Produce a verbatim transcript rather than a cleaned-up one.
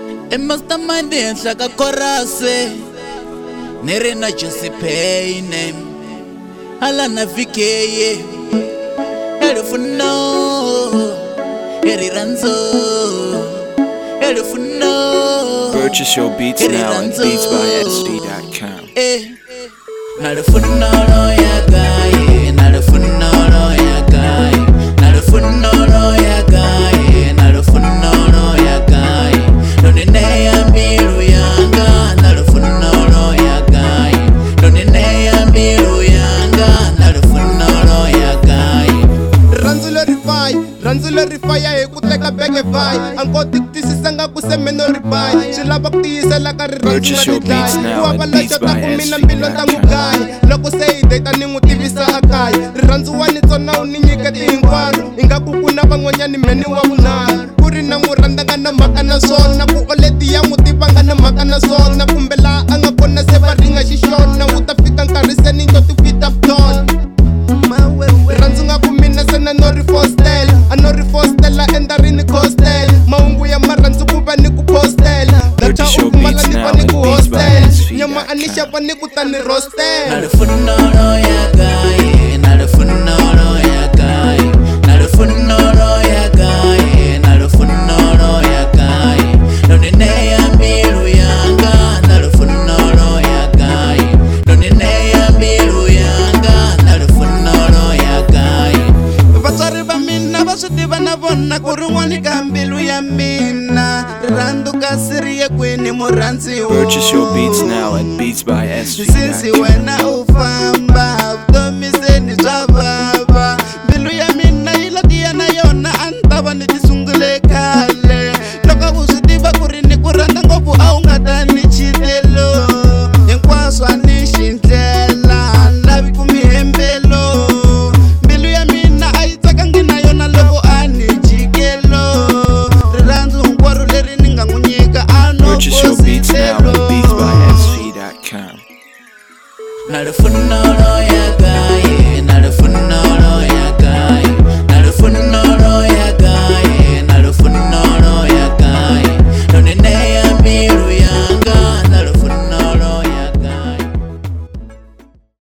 E mastermind henhla ka chorus ni ri na Juicy Pain hala na V K Elifuno Eriranzo Elifuno. Purchase your beats now at beats by s d dot com. Nalifuno ya guy, nalifuno ya guy, nalifuno ya guy, nalifuno ya guy. Nonine ya milu yanga, nalifuno ya guy. Nonine ya milu yanga, nalifuno ya guy. Ranzulo rifai, ranzulo rifai ya ekuteka bege vai. Anko tiktisi sanga kusemeno ribai. Shilaba kutisa laka Purchase your beats now at beats by s d dot com. Loko say data ningu tivisa akai. Ranzu wani tsona uninyika tinkwaru. Inga kukuna van'wanyani meni wa vunharhu. Kuri na muranda nga na mhaka na swona. Ku oledi ya mutiva nga na mhaka na swona. Kumbe laha a nga kona se va ringa xixona. Wu ta fika nkarhi se ni ngo ti beat up tone. Ranzu nga ku mina se na no ri fostel. A no ri fostela enda ri ni costel. Mahungu ya marandzu ku va ni ku postel. Data u kumala ni va ni ku hostel. Nyama ani xava ni ku ta ni roastel. Nalifuno ya guy, nalifuno ya guy, nalifuno ya guy, nalifuno ya guy. Nonine ya milu yanga, nalifuno ya guy. Nonine ya milu yanga, nalifuno ya guy. Vatswari va mina va swi tiva na vona ku rin'wani ka mbilu ya mina. Rirhandzu kasi ri ye kwini murhandziwa. Purchase your beats now at beats by s d dot com. Since wena u famba